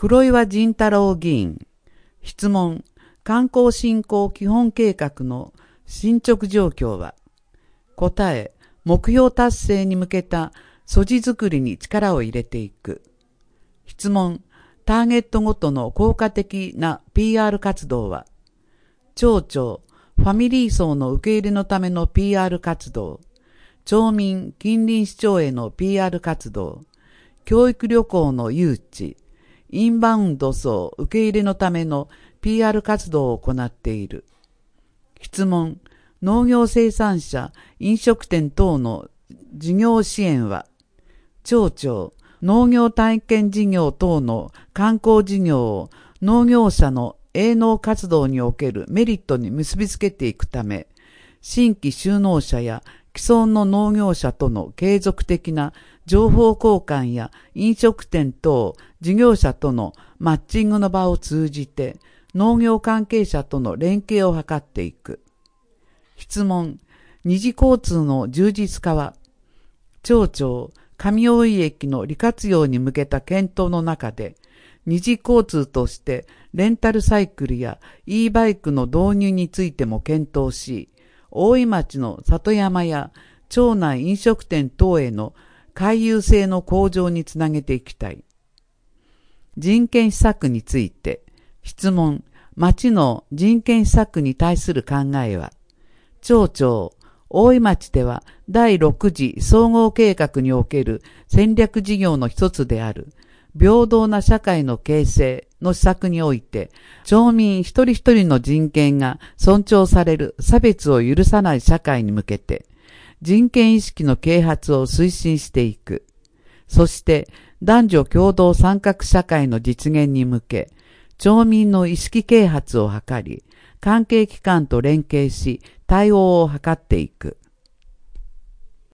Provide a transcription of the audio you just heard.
黒岩仁太郎議員。質問。観光振興基本計画の進捗状況は？答え。目標達成に向けた素地作りに力を入れていく。質問。ターゲットごとの効果的な PR 活動は？町長、ファミリー層の受け入れのための PR 活動、町民、近隣市町への PR 活動、教育旅行の誘致、インバウンド層受け入れのための PR 活動を行っている。質問。農業生産者、飲食店等の事業支援は？町長、農業体験事業等の観光事業を農業者の営農活動におけるメリットに結びつけていくため、新規就農者や既存の農業者との継続的な情報交換や飲食店等事業者とのマッチングの場を通じて農業関係者との連携を図っていく。質問。二次交通の充実化は？町長、上大井駅の利活用に向けた検討の中で、二次交通としてレンタルサイクルや e バイクの導入についても検討し、大井町の里山や町内飲食店等への回遊性の向上につなげていきたい。人権施策について、質問。町の人権施策に対する考えは？町長、大井町では第6次総合計画における戦略事業の一つである平等な社会の形成の施策において、町民一人一人の人権が尊重される差別を許さない社会に向けて、人権意識の啓発を推進していく。そして男女共同参画社会の実現に向け、町民の意識啓発を図り、関係機関と連携し対応を図っていく。